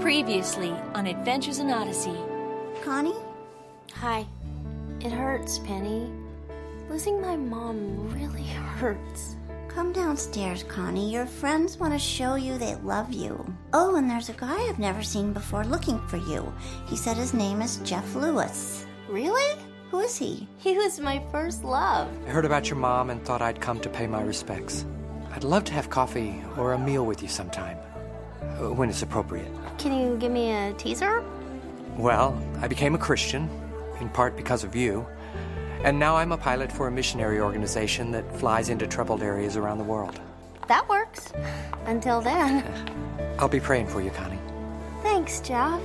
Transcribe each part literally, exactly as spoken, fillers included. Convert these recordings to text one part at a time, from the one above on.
Previously on Adventures in Odyssey. Connie? Hi. It hurts, Penny. Losing my mom really hurts. Come downstairs, Connie. Your friends want to show you they love you. Oh, and there's a guy I've never seen before looking for you. He said his name is Jeff Lewis. Really? Who is he? He was my first love. I heard about your mom and thought I'd come to pay my respects. I'd love to have coffee or a meal with you sometime, uh, when it's appropriate. Can you give me a teaser? Well, I became a Christian, in part because of you. And now I'm a pilot for a missionary organization that flies into troubled areas around the world. That works. Until then. I'll be praying for you, Connie. Thanks, Jeff.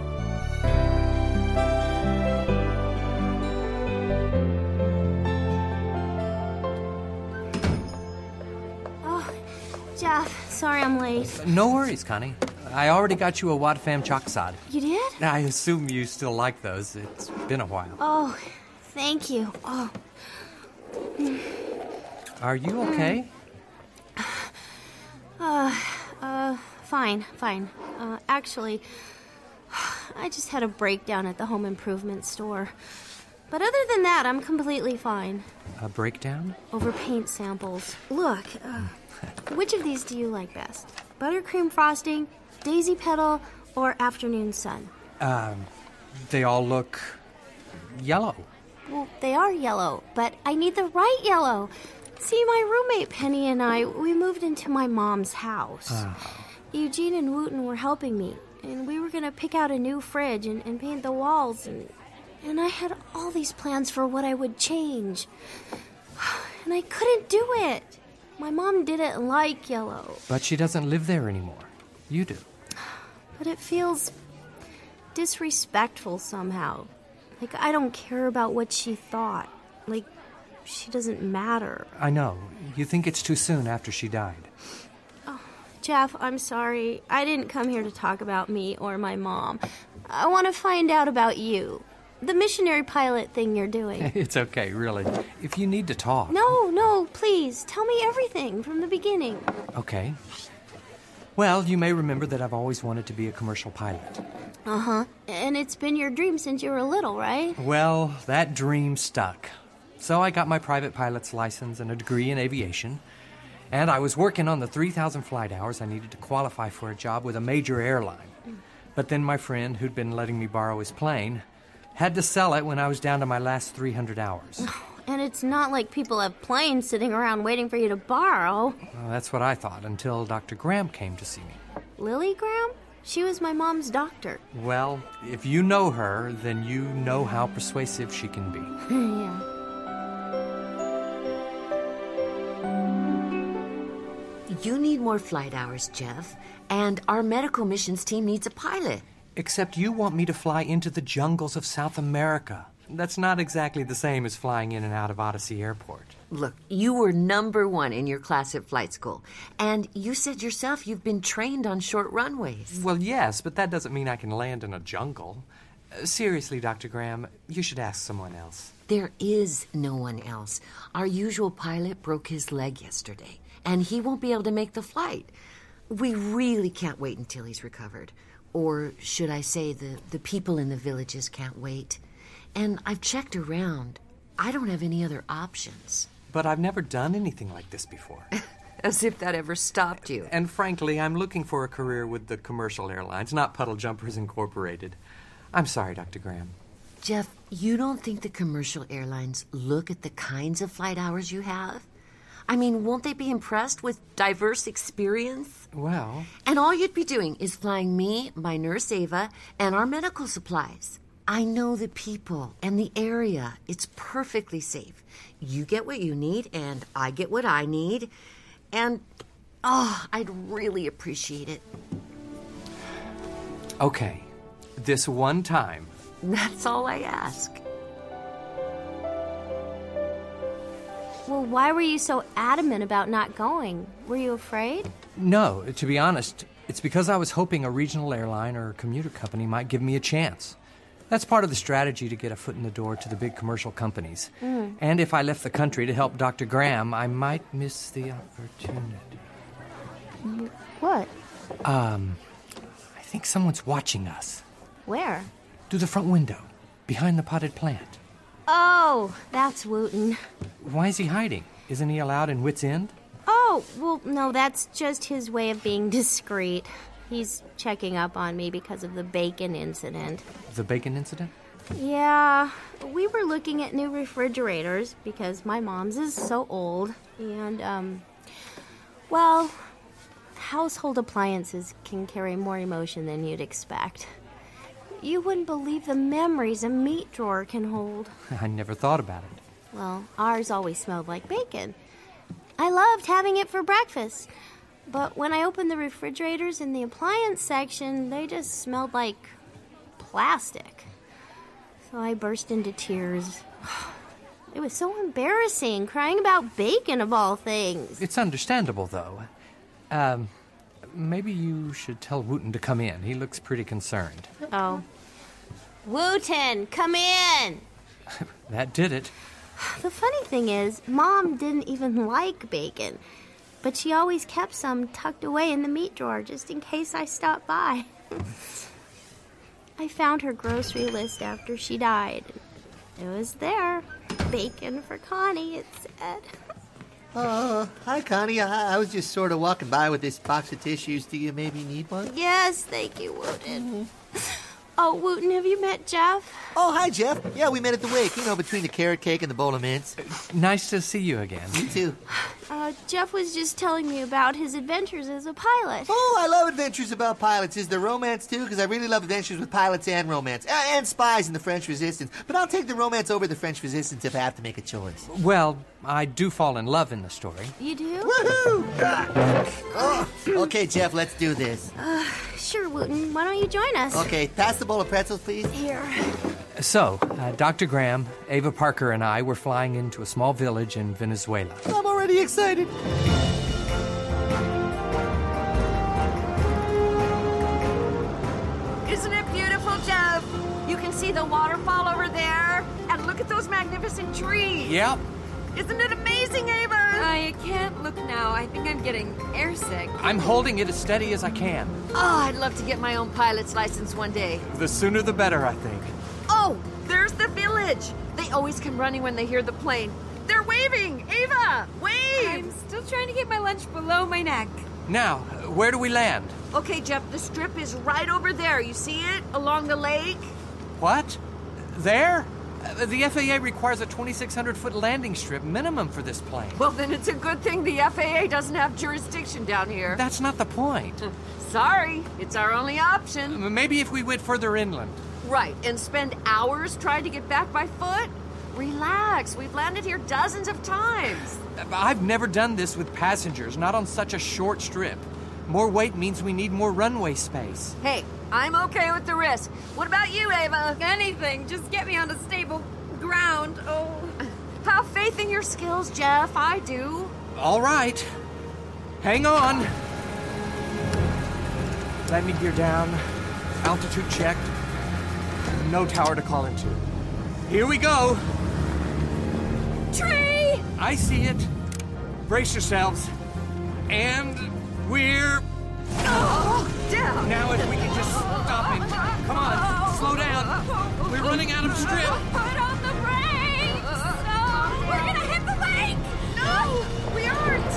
Oh, Jeff, sorry I'm late. No worries, Connie. I already got you a Wat Fam Choksad. You did? I assume you still like those. It's been a while. Oh, thank you. Oh. Are you okay? Uh, uh, fine, fine. Uh, actually, I just had a breakdown at the home improvement store. But other than that, I'm completely fine. A breakdown? Over paint samples. Look, uh, which of these do you like best? Buttercream frosting, daisy petal, or afternoon sun? Um, they all look yellow. Well, they are yellow, but I need the right yellow. See, my roommate Penny and I, we moved into my mom's house. Oh. Eugene and Wooten were helping me, and we were going to pick out a new fridge and, and paint the walls, and, and I had all these plans for what I would change. And I couldn't do it. My mom didn't like yellow. But she doesn't live there anymore. You do. But it feels disrespectful somehow. Like, I don't care about what she thought. Like, she doesn't matter. I know. You think it's too soon after she died. Oh, Jeff, I'm sorry. I didn't come here to talk about me or my mom. I want to find out about you. The missionary pilot thing you're doing. It's okay, really. If you need to talk. No, no, please. Tell me everything from the beginning. Okay. Well, you may remember that I've always wanted to be a commercial pilot. Uh-huh. And it's been your dream since you were little, right? Well, that dream stuck. So I got my private pilot's license and a degree in aviation. And I was working on the three thousand flight hours I needed to qualify for a job with a major airline. But then my friend, who'd been letting me borrow his plane, had to sell it when I was down to my last three hundred hours. And it's not like people have planes sitting around waiting for you to borrow. Well, that's what I thought until Doctor Graham came to see me. Lily Graham? She was my mom's doctor. Well, if you know her, then you know how persuasive she can be. Yeah. You need more flight hours, Jeff, and our medical missions team needs a pilot. Except you want me to fly into the jungles of South America. That's not exactly the same as flying in and out of Odyssey Airport. Look, you were number one in your class at flight school, and you said yourself you've been trained on short runways. Well, yes, but that doesn't mean I can land in a jungle. Uh, seriously, Doctor Graham, you should ask someone else. There is no one else. Our usual pilot broke his leg yesterday, and he won't be able to make the flight. We really can't wait until he's recovered. Or should I say the, the people in the villages can't wait. And I've checked around. I don't have any other options. But I've never done anything like this before. As if that ever stopped you. And frankly, I'm looking for a career with the commercial airlines, not Puddle Jumpers Incorporated. I'm sorry, Doctor Graham. Jeff, you don't think the commercial airlines look at the kinds of flight hours you have? I mean, won't they be impressed with diverse experience? Well... And all you'd be doing is flying me, my nurse Ava, and our medical supplies. I know the people and the area. It's perfectly safe. You get what you need, and I get what I need. And, oh, I'd really appreciate it. Okay. This one time. That's all I ask. Well, why were you so adamant about not going? Were you afraid? No, to be honest, it's because I was hoping a regional airline or commuter company might give me a chance. That's part of the strategy to get a foot in the door to the big commercial companies. Mm. And if I left the country to help Doctor Graham, I might miss the opportunity. What? Um, I think someone's watching us. Where? Through the front window, behind the potted plant. Oh, that's Wooten. Why is he hiding? Isn't he allowed in Wits End? Oh, well, no, that's just his way of being discreet. He's checking up on me because of the bacon incident. The bacon incident? Yeah, we were looking at new refrigerators because my mom's is so old. And, um, well, household appliances can carry more emotion than you'd expect. You wouldn't believe the memories a meat drawer can hold. I never thought about it. Well, ours always smelled like bacon. I loved having it for breakfast. But when I opened the refrigerators in the appliance section, they just smelled like plastic. So I burst into tears. It was so embarrassing, crying about bacon of all things. It's understandable, though. Um, maybe you should tell Wooten to come in. He looks pretty concerned. Oh. Wooten, come in! That did it. The funny thing is, Mom didn't even like bacon, but she always kept some tucked away in the meat drawer just in case I stopped by. I found her grocery list after she died. It was there. Bacon for Connie, it said. Uh, hi, Connie. I, I was just sort of walking by with this box of tissues. Do you maybe need one? Yes, thank you, Wooten. Oh, Wooten, have you met Jeff? Oh, hi, Jeff. Yeah, we met at the wake, you know, between the carrot cake and the bowl of mince. Nice to see you again. You too. Uh, Jeff was just telling me about his adventures as a pilot. Oh, I love adventures about pilots. Is there romance, too? Because I really love adventures with pilots and romance. Uh, and spies in the French Resistance. But I'll take the romance over the French Resistance if I have to make a choice. Well, I do fall in love in the story. You do? Woohoo! Oh, okay, Jeff, let's do this. Uh, sure, Wooten. Why don't you join us? Okay, pass the bowl of pretzels, please. Here. So, uh, Doctor Graham, Ava Parker, and I were flying into a small village in Venezuela. I'm already excited. Isn't it beautiful, Jeff? You can see the waterfall over there. And look at those magnificent trees. Yep. Isn't it amazing, Ava? I can't look now. I think I'm getting airsick. I'm holding it as steady as I can. Oh, I'd love to get my own pilot's license one day. The sooner the better, I think. Oh, there's the village. They always come running when they hear the plane. They're waving. Ava, wave. I'm still trying to get my lunch below my neck. Now, where do we land? Okay, Jeff, the strip is right over there. You see it? Along the lake? What? There? Uh, the F A A requires a twenty-six hundred foot landing strip minimum for this plane. Well, then it's a good thing the F A A doesn't have jurisdiction down here. That's not the point. Sorry, it's our only option. Maybe if we went further inland. Right, and spend hours trying to get back by foot? Relax, we've landed here dozens of times. I've never done this with passengers, not on such a short strip. More weight means we need more runway space. Hey, I'm okay with the risk. What about you, Ava? Anything, just get me onto stable ground. Oh. Have faith in your skills, Jeff. I do. All right. Hang on. Landing gear down. Altitude checked. No tower to call into. Here we go. Tree! I see it. Brace yourselves. And we're... Oh, down. Now if we can just stop it. Come on, slow down. We're running out of strip. Put on the brakes! No, we're gonna hit the lake! No, we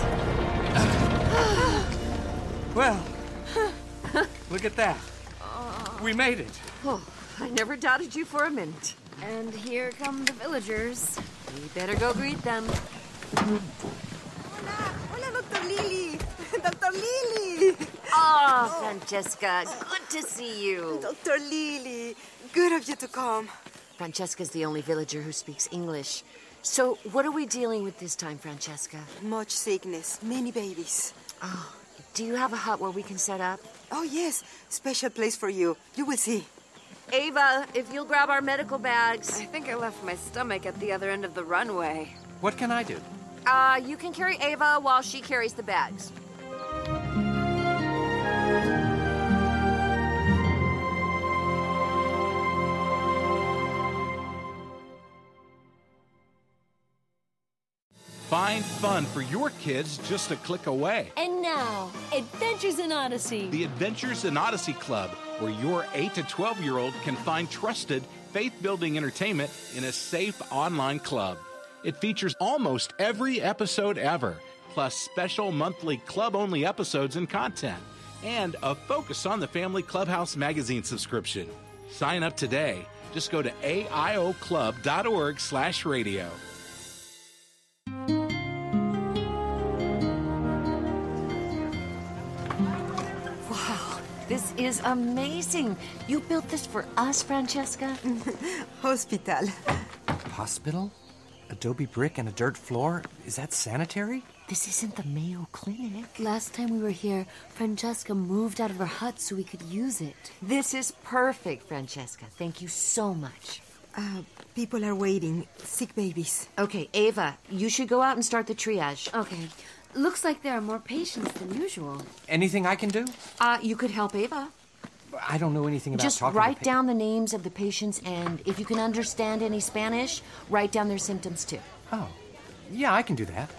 aren't. Well, look at that. We made it. Oh, I never doubted you for a minute. And here come the villagers. We better go greet them. Hola, hola, Doctor Lily. Doctor Lily. Oh, Francesca, good to see you. Doctor Lily, good of you to come. Francesca's the only villager who speaks English. So, what are we dealing with this time, Francesca? Much sickness, many babies. Oh, do you have a hut where we can set up? Oh, yes, special place for you. You will see. Ava, if you'll grab our medical bags. I think I left my stomach at the other end of the runway. What can I do? Uh, you can carry Ava while she carries the bags. Find fun for your kids just a click away. And now, Adventures in Odyssey. The Adventures in Odyssey Club, where your eight to twelve-year-old can find trusted, faith-building entertainment in a safe online club. It features almost every episode ever, plus special monthly club-only episodes and content, and a Focus on the Family Clubhouse magazine subscription. Sign up today. Just go to A I O club dot org slash radio. Wow, this is amazing. You built this for us, Francesca? Hospital. Hospital? Adobe brick and a dirt floor? Is that sanitary? This isn't the Mayo Clinic. Last time we were here, Francesca moved out of her hut so we could use it. This is perfect, Francesca. Thank you so much. Uh, people are waiting. Sick babies. Okay, Ava, you should go out and start the triage. Okay. Looks like there are more patients than usual. Anything I can do? Uh, you could help Ava. I don't know anything about Just talking write to down the names of the patients, and if you can understand any Spanish, write down their symptoms too. Oh, yeah, I can do that.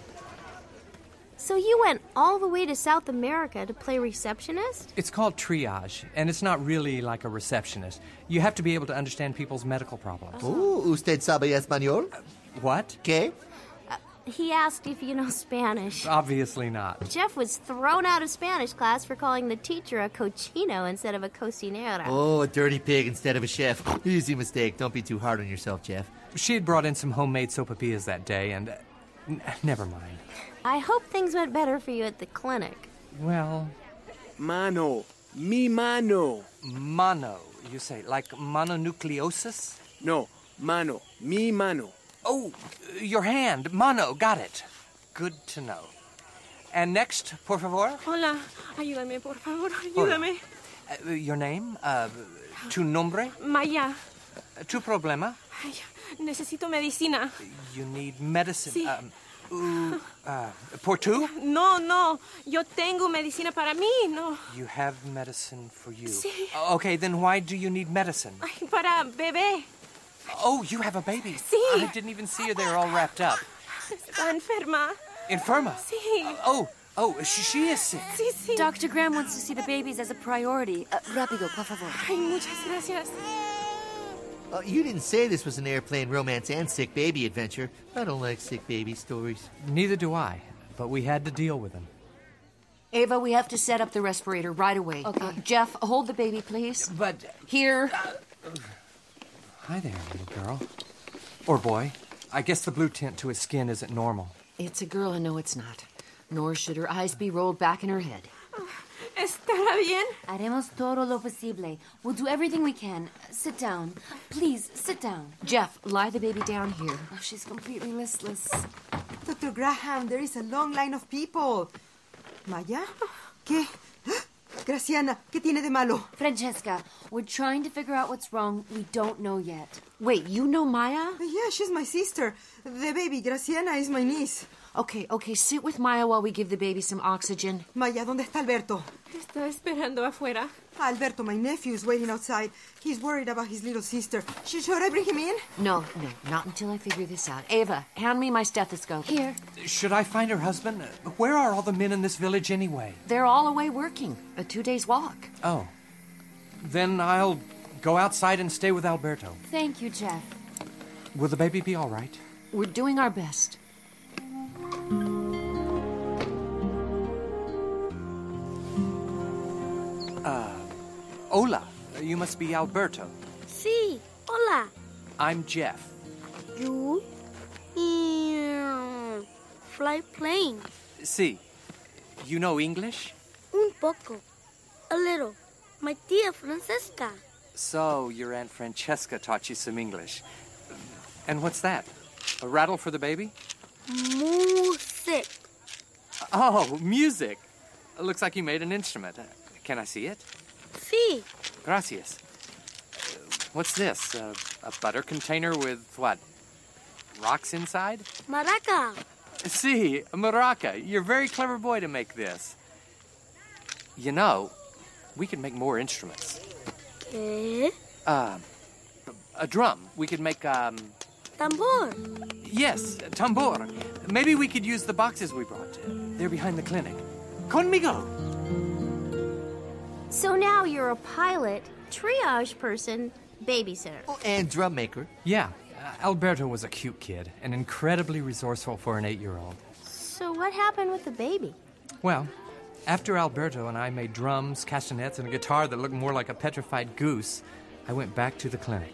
So you went all the way to South America to play receptionist? It's called triage, and it's not really like a receptionist. You have to be able to understand people's medical problems. Oh, usted sabe español? What? ¿Qué? He asked if you know Spanish. Obviously not. Jeff was thrown out of Spanish class for calling the teacher a cochino instead of a cocinera. Oh, a dirty pig instead of a chef. Easy mistake. Don't be too hard on yourself, Jeff. She had brought in some homemade sopapillas that day, and... Uh, n- never mind. I hope things went better for you at the clinic. Well... Mano. Mi mano. Mono, you say, like mononucleosis? No, mano. Mi mano. Oh, your hand. Mono, got it. Good to know. And next, por favor? Hola, ayúdame, por favor, ayúdame. Uh, your name? Uh, tu nombre? Maya. Uh, tu problema? Ay, necesito medicina. You need medicine. Sí. Um, uh, uh, por tu? No, no, yo tengo medicina para mí, no. You have medicine for you. Sí. Uh, okay, then why do you need medicine? Ay, para bebé. Oh, you have a baby. Sí. I didn't even see her there all wrapped up. Está enferma. Infirma? Sí. Oh, oh, she, she is sick. Sí, sí. Doctor Graham wants to see the babies as a priority. Uh, rápido, por favor. Ay, muchas gracias. Uh, you didn't say this was an airplane romance and sick baby adventure. I don't like sick baby stories. Neither do I, but we had to deal with them. Ava, we have to set up the respirator right away. Okay. Uh, Jeff, hold the baby, please. But... Here. Hi there, little girl. Or boy. I guess the blue tint to his skin isn't normal. It's a girl, and no, it's not. Nor should her eyes be rolled back in her head. ¿Estará bien? Haremos todo lo posible. We'll do everything we can. Sit down. Please, sit down. Jeff, lie the baby down here. Oh, she's completely listless. Doctor Graham, there is a long line of people. Maya? ¿Qué? Graciana, ¿qué tiene de malo? Francesca, we're trying to figure out what's wrong. We don't know yet. Wait, you know Maya? Yeah, she's my sister. The baby, Graciana, is my niece. Okay, okay, sit with Maya while we give the baby some oxygen. Maya, ¿dónde está Alberto? Está esperando afuera. Alberto, my nephew, is waiting outside. He's worried about his little sister. Sh- Should I bring him in? No, no, not until I figure this out. Ava, hand me my stethoscope. Here. Should I find her husband? Where are all the men in this village anyway? They're all away working. A two days walk. Oh. Then I'll go outside and stay with Alberto. Thank you, Jeff. Will the baby be all right? We're doing our best. Hola. You must be Alberto. Sí. Hola. I'm Jeff. You? Mm, fly plane. See. You know English? Un poco. A little. My tia Francesca. So, your Aunt Francesca taught you some English. And what's that? A rattle for the baby? Music. Oh, music. Looks like you made an instrument. Uh, can I see it? Sí. Gracias. Uh, what's this? Uh, a butter container with what? Rocks inside? Maraca. See, a maraca. You're a very clever boy to make this. You know, we could make more instruments. ¿Qué? Uh, a drum. We could make, um... Tambor. Yes, tambor. maybe we could use the boxes we brought. They're behind the clinic. Conmigo! So now you're a pilot, triage person, babysitter. Oh, and drum maker. Yeah, uh, Alberto was a cute kid and incredibly resourceful for an eight-year-old. So what happened with the baby? Well, after Alberto and I made drums, castanets, and a guitar that looked more like a petrified goose, I went back to the clinic.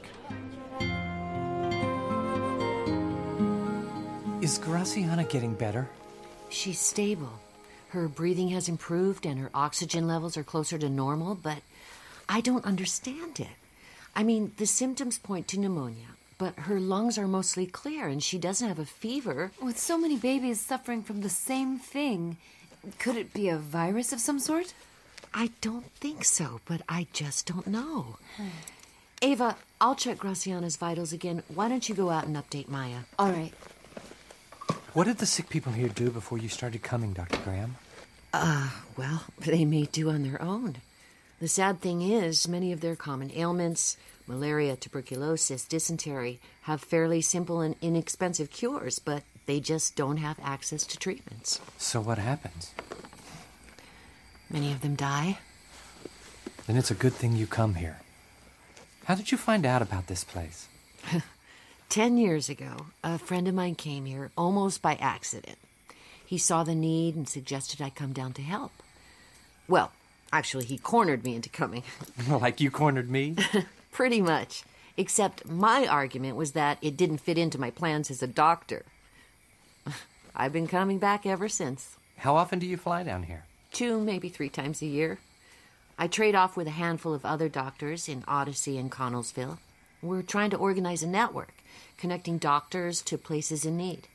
Is Graciana getting better? She's stable. Her breathing has improved and her oxygen levels are closer to normal, but I don't understand it. I mean, the symptoms point to pneumonia, but her lungs are mostly clear and she doesn't have a fever. With so many babies suffering from the same thing, could it be a virus of some sort? I don't think so, but I just don't know. Ava, I'll check Graciana's vitals again. Why don't you go out and update Maya? All right. What did the sick people here do before you started coming, Doctor Graham? Uh, well, they may do on their own. The sad thing is, many of their common ailments, malaria, tuberculosis, dysentery, have fairly simple and inexpensive cures, but they just don't have access to treatments. So what happens? Many of them die. Then it's a good thing you come here. How did you find out about this place? Ten years ago, a friend of mine came here almost by accident. He saw the need and suggested I come down to help. Well, actually, he cornered me into coming. Like you cornered me? Pretty much. Except my argument was that it didn't fit into my plans as a doctor. I've been coming back ever since. How often do you fly down here? Two, maybe three times a year. I trade off with a handful of other doctors in Odyssey and Connellsville. We're trying to organize a network, connecting doctors to places in need.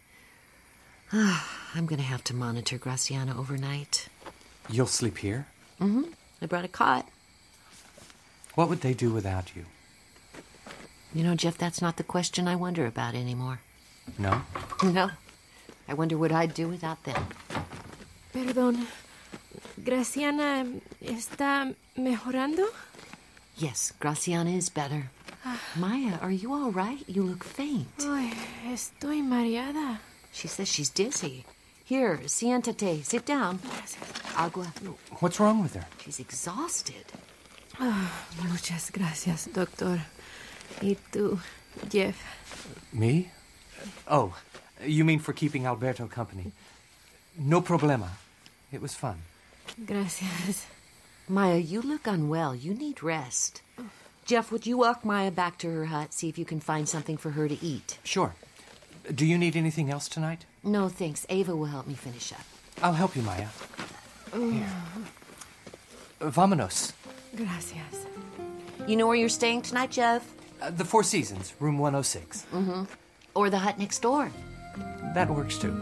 I'm going to have to monitor Graciana overnight. You'll sleep here? Mm-hmm. I brought a cot. What would they do without you? You know, Jeff, that's not the question I wonder about anymore. No? No. I wonder what I'd do without them. Perdón. ¿Graciana está mejorando? Yes, Graciana is better. Maya, are you all right? You look faint. Ay, estoy mareada. She says she's dizzy. Here, siéntate. Sit down. Agua. What's wrong with her? She's exhausted. Oh, muchas gracias, doctor. ¿Y tú, Jeff? Me? Oh, you mean for keeping Alberto company. No problema. It was fun. Gracias. Maya, you look unwell. You need rest. Jeff, would you walk Maya back to her hut, see if you can find something for her to eat? Sure. Do you need anything else tonight? No, thanks. Ava will help me finish up. I'll help you, Maya. Here. Vámonos. Gracias. You know where you're staying tonight, Jeff? Uh, the Four Seasons, room one oh six. Mm-hmm. Or the hut next door. That works, too.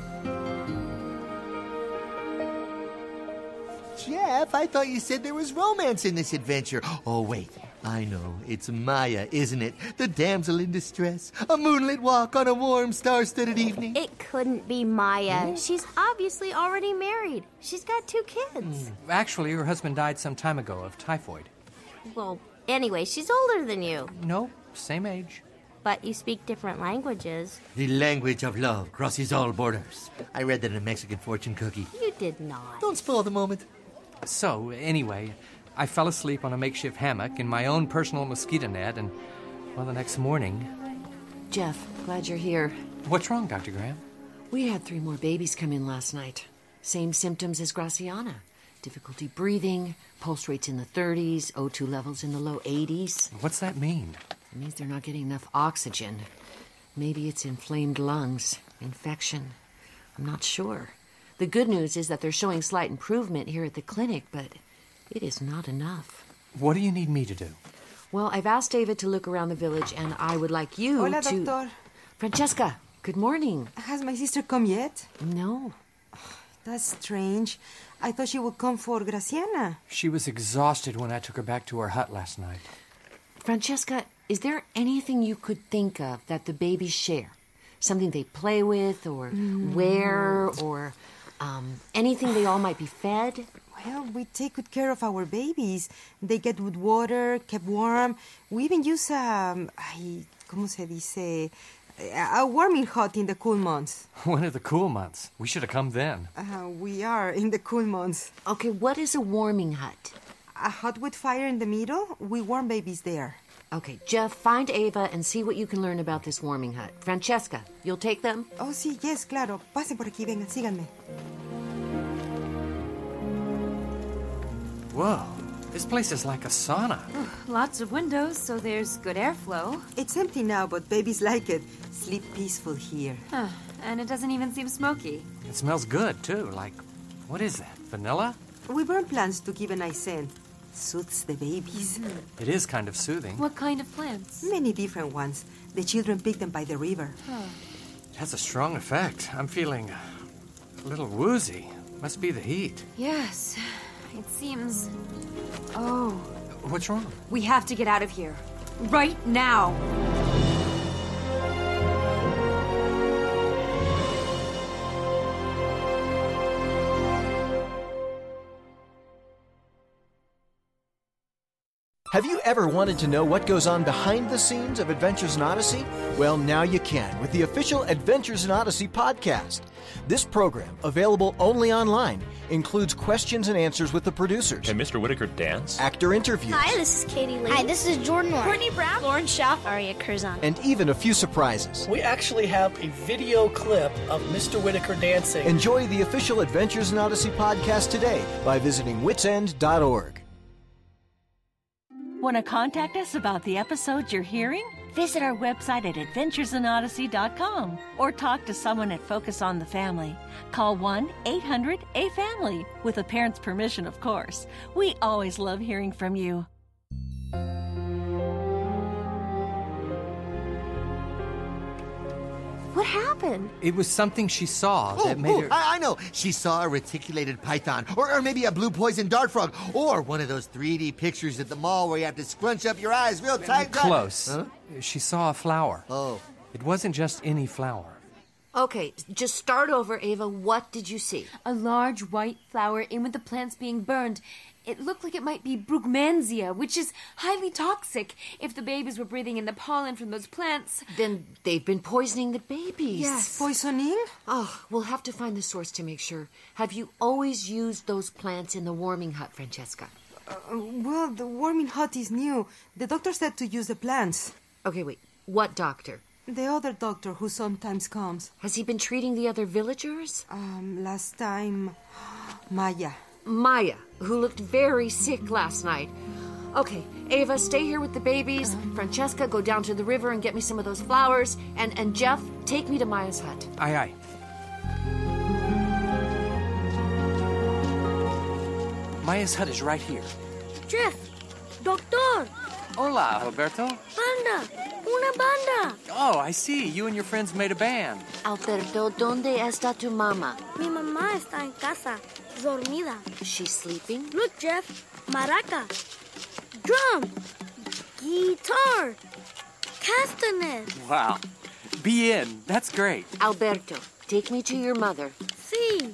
Jeff, I thought you said there was romance in this adventure. Oh, wait. I know. It's Maya, isn't it? The damsel in distress. A moonlit walk on a warm, star-studded evening. It couldn't be Maya. She's obviously already married. She's got two kids. Actually, her husband died some time ago of typhoid. Well, anyway, she's older than you. No, same age. But you speak different languages. The language of love crosses all borders. I read that in a Mexican fortune cookie. You did not. Don't spoil the moment. So, anyway, I fell asleep on a makeshift hammock in my own personal mosquito net, and, well, the next morning... Jeff, glad you're here. What's wrong, Doctor Graham? We had three more babies come in last night. Same symptoms as Graciana. Difficulty breathing, pulse rates in the thirties, O two levels in the low eighties. What's that mean? It means they're not getting enough oxygen. Maybe it's inflamed lungs, infection. I'm not sure. The good news is that they're showing slight improvement here at the clinic, but it is not enough. What do you need me to do? Well, I've asked David to look around the village, and I would like you Hola, to... doctor. Francesca, good morning. Has my sister come yet? No. That's strange. I thought she would come for Graciana. She was exhausted when I took her back to her hut last night. Francesca, is there anything you could think of that the babies share? Something they play with or mm. wear or um, anything they all might be fed? Well, we take good care of our babies. They get good water, kept warm. We even use, um, ay, ¿cómo se dice? A warming hut in the cool months. When are the cool months? We should have come then. Uh, we are in the cool months. Okay, what is a warming hut? A hut with fire in the middle. We warm babies there. Okay, Jeff, find Ava and see what you can learn about this warming hut. Francesca, you'll take them? Oh, sí, yes, claro. Pasen por aquí, vengan, síganme. Whoa, this place is like a sauna. Lots of windows, so there's good airflow. It's empty now, but babies like it. Sleep peaceful here. Huh. And it doesn't even seem smoky. It smells good, too. Like, what is that, vanilla? We burn plants to give a nice scent. Soothes the babies. Mm-hmm. It is kind of soothing. What kind of plants? Many different ones. The children pick them by the river. Huh. It has a strong effect. I'm feeling a little woozy. Must be the heat. Yes, it seems. Oh. What's wrong? We have to get out of here. Right now. Have you ever wanted to know what goes on behind the scenes of Adventures in Odyssey? Well, now you can with the official Adventures in Odyssey podcast. This program, available only online, includes questions and answers with the producers. Can Mister Whitaker dance? Actor interviews. Hi, this is Katie Lee. Hi, this is Jordan Moore. Courtney Brown. Lauren Schaff. Aria Curzon. And even a few surprises. We actually have a video clip of Mister Whitaker dancing. Enjoy the official Adventures in Odyssey podcast today by visiting wits end dot org. Want to contact us about the episodes you're hearing? Visit our website at adventures in odyssey dot com or talk to someone at Focus on the Family. Call one eight hundred A family, with a parent's permission, of course. We always love hearing from you. What happened? It was something she saw Oh, that made oh, her... I, I know. She saw a reticulated python, or, or maybe a blue poison dart frog, or one of those three D pictures at the mall where you have to scrunch up your eyes real tight. Close. Huh? She saw a flower. Oh. It wasn't just any flower. Okay, just start over, Ava. What did you see? A large white flower in with the plants being burned. It looked like it might be Brugmansia, which is highly toxic. If the babies were breathing in the pollen from those plants... Then they've been poisoning the babies. Yes. Poisoning? Oh, we'll have to find the source to make sure. Have you always used those plants in the warming hut, Francesca? Uh, well, the warming hut is new. The doctor said to use the plants. Okay, wait. What doctor? The other doctor who sometimes comes. Has he been treating the other villagers? Um, last time... Maya. Maya, who looked very sick last night. Okay, Ava, stay here with the babies. Uh-huh. Francesca, go down to the river and get me some of those flowers. And, and Jeff, take me to Maya's hut. Aye, aye. Maya's hut is right here. Jeff, Doctor. Hola, Alberto. Banda, una banda. Oh, I see. You and your friends made a band. Alberto, ¿dónde está tu mamá? Mi mamá está en casa, dormida. She's sleeping? Look, Jeff, maraca, drum, guitar, castanet. Wow. Be in. That's great. Alberto, take me to your mother. Sí.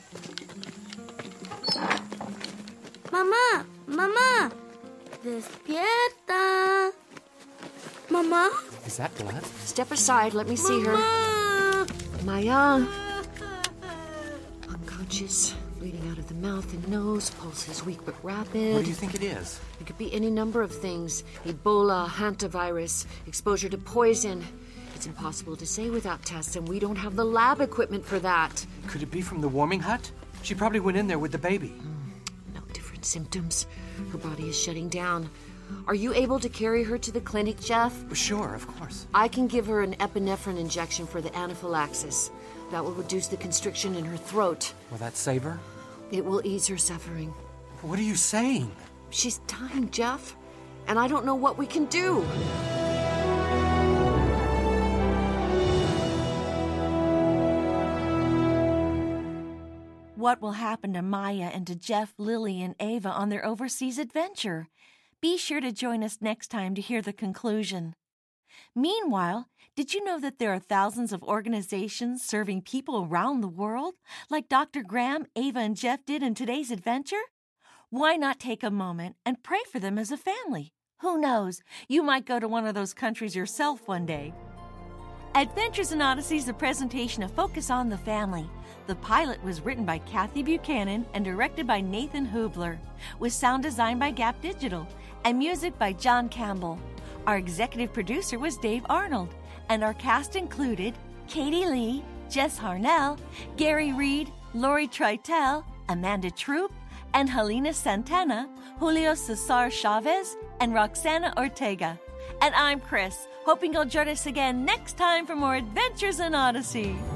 Mamá, mamá. Despierta. Mama? Is that blood? Step aside. Let me see Mama. her. Maya. Unconscious. Bleeding out of the mouth and nose. Pulse is weak but rapid. What do you think it is? It could be any number of things. Ebola, hantavirus, exposure to poison. It's impossible to say without tests, and we don't have the lab equipment for that. Could it be from the warming hut? She probably went in there with the baby. Mm, no different symptoms. Her body is shutting down. Are you able to carry her to the clinic, Jeff? Sure, of course. I can give her an epinephrine injection for the anaphylaxis. That will reduce the constriction in her throat. Will that save her? It will ease her suffering. What are you saying? She's dying, Jeff. And I don't know what we can do. What will happen to Maya and to Jeff, Lily, and Ava on their overseas adventure? Be sure to join us next time to hear the conclusion. Meanwhile, did you know that there are thousands of organizations serving people around the world, like Doctor Graham, Ava, and Jeff did in today's adventure? Why not take a moment and pray for them as a family? Who knows? You might go to one of those countries yourself one day. Adventures in Odyssey is a presentation of Focus on the Family. The pilot was written by Kathy Buchanan and directed by Nathan Hubler, with sound design by Gap Digital and music by John Campbell. Our executive producer was Dave Arnold, and our cast included Katie Lee, Jess Harnell, Gary Reed, Lori Tritel, Amanda Troop, and Helena Santana, Julio Cesar Chavez, and Roxana Ortega. And I'm Chris, hoping you'll join us again next time for more Adventures in Odyssey.